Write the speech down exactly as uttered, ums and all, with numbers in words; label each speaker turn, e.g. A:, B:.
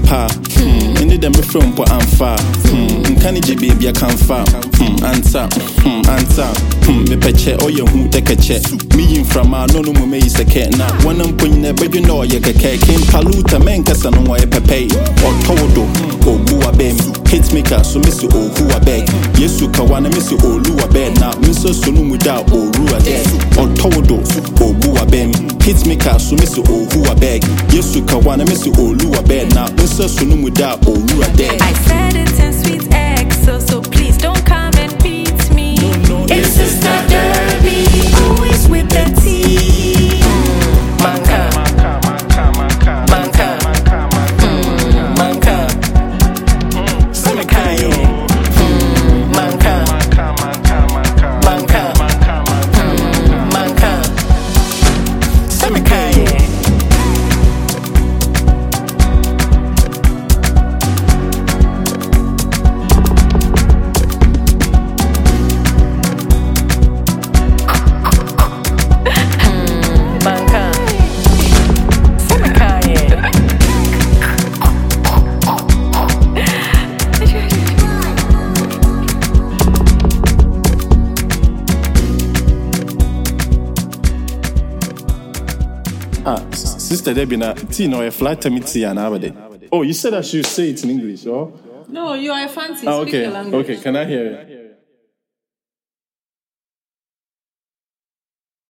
A: ampa. Hmm, any them from po amfa. Hmm, can't you baby I can fa. Hmm, answer. Hmm, answer. Hmm, me peche oh you who take a check. Me in from a no no me is a cat now. One am putting a baby no you can came paluta men kasa no wa pepe. Or todo, oh bua bem. Hate maker so miss you oh who a beg. Yesu kawana miss you oh lu a bed now. Miss so sunu muda oh ru a dead. Or todo, oh bua bem. Hate maker so miss you oh who a beg. Yesu kawana miss you oh lu a bed now. Miss so sunu muda oh ru a dead.
B: I said it in sweet X, so so please don't come and beat me.
A: No, no,
B: it's Sister Derby, always with the tea. Manka, manka, manka, manka. Samakaye, manka, manka, manka. Samakaye.
A: Ah, Sister Debbie, na tea no a flatter me tea and abade. Oh, you said I should say it in English, oh?
C: No, you are a fancy
A: Ah,
C: speaker
A: okay,
C: language.
A: okay. Can I hear it?